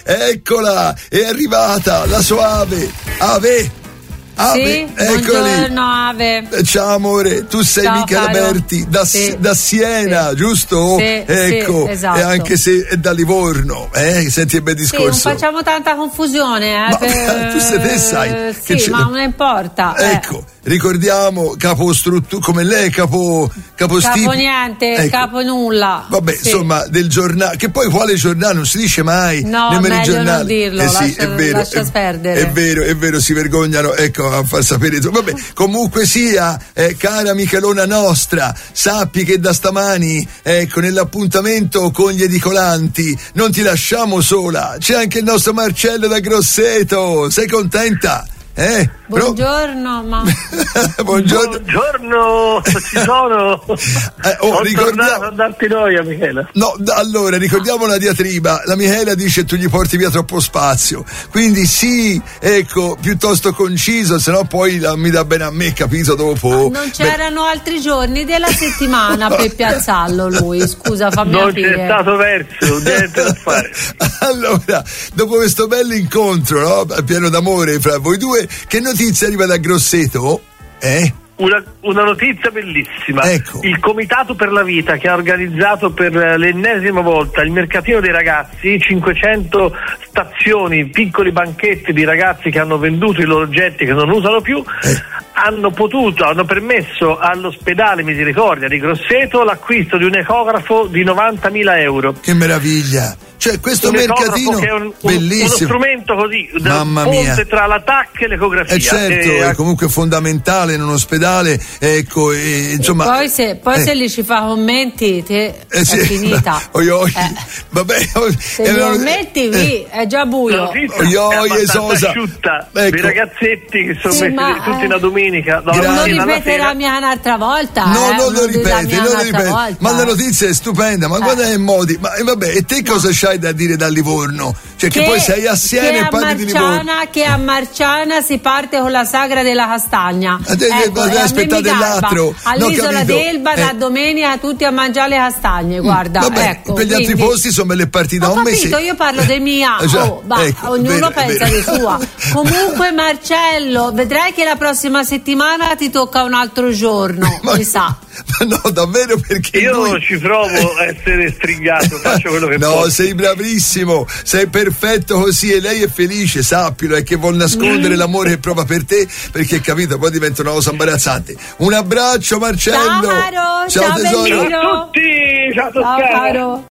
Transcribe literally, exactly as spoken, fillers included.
eccola, è arrivata la sua ave, ave. Ave, sì, eccoli. Buongiorno Ave. Ciao amore, tu sei Ciao, Michela caro. Berti da, Sì. da Siena, sì. giusto? Sì, ecco, sì, esatto. E anche se è da Livorno, eh? Senti il bel discorso. Sì, non facciamo tanta confusione, eh, ma, per... tu se te sai sì, che ma non importa. Ecco, eh. ricordiamo capo struttura, come lei capo capo, capo stip- niente, ecco. capo nulla. Vabbè, sì. insomma, del giornale, che poi quale giornale non si dice mai, no, nemmeno i meglio giornali. non dirlo, eh sì, lascia, è vero, lascia è, perdere. È vero, è vero, si vergognano, ecco, a far sapere. Vabbè, comunque sia, eh, cara Michelona nostra, sappi che da stamani, ecco, nell'appuntamento con gli edicolanti non ti lasciamo sola, c'è anche il nostro Marcello da Grosseto, sei contenta? Eh? Buongiorno, ma buongiorno. Buongiorno, ci sono. eh, oh, Ho ricordiamo... tornato a darti noia, Michela. No, d- allora ricordiamo la diatriba. La Michela dice tu gli porti via troppo spazio. Quindi sì, ecco, piuttosto conciso, sennò poi la, mi dà bene a me, capito? Dopo. non c'erano Beh. altri giorni della settimana per piazzarlo lui. Scusa, fammi Non aprire. c'è stato verso, niente da fare. Allora, dopo questo bell'incontro, no? Pieno d'amore fra voi due, che notizia arriva da Grosseto? Eh? Una, una notizia bellissima. Ecco. Il Comitato per la Vita, che ha organizzato per l'ennesima volta il mercatino dei ragazzi, cinquecento stazioni, piccoli banchetti di ragazzi che hanno venduto i loro oggetti che non usano più, eh. hanno potuto, hanno permesso all'ospedale Misericordia di Grosseto l'acquisto di un ecografo di novantamila euro. Che meraviglia! Cioè questo un mercatino che è un, bellissimo, uno strumento così, mamma ponte mia, tra la T A C e l'ecografia. Eh certo, e, è comunque fondamentale in un ospedale, ecco, e, insomma. E poi se, poi eh. se gli ci fa commenti, te eh sì, è finita. Oi, oi. Eh. Vabbè, se gli commenti, eh. vi, è già buio. Oi, oi, esosa. Asciutta, ecco. dei ragazzetti che sono sì, messi ma, tutti eh. una domenica. No, non mattina, ripeterà mia un'altra volta. No, eh, non lo ripeti, non lo ripeti. Volta. Ma la notizia è stupenda, ma eh. guarda i modi. Ma e vabbè, e te no. cosa c'hai da dire da Livorno? Cioè che, che poi sei assieme e parli di Livorno. Che a Marciana si parte con la sagra della castagna. Eh, ecco, eh, aspettate l'altro. All'isola no, d'Elba eh. da domenica tutti a mangiare le castagne, guarda. Vabbè, ecco, per gli quindi... altri posti sono le partite da un capito, mese. Io parlo dei mia, oh, bah, ecco, ognuno vero, pensa di sua. Comunque Marcello, vedrai che la prossima settimana ti tocca un altro giorno, ma, mi sa. Ma no, davvero, perché io lui... ci provo a essere stringato, faccio quello che no, posso. sei bravissimo, sei perfetto così e lei è felice, sappilo, è che vuol nascondere mm. l'amore che prova per te, perché capito, poi diventa una cosa imbarazzante. Un abbraccio Marcello. Ciao, caro, ciao, ciao tesoro. bellino. Ciao a tutti, ciao, ciao caro.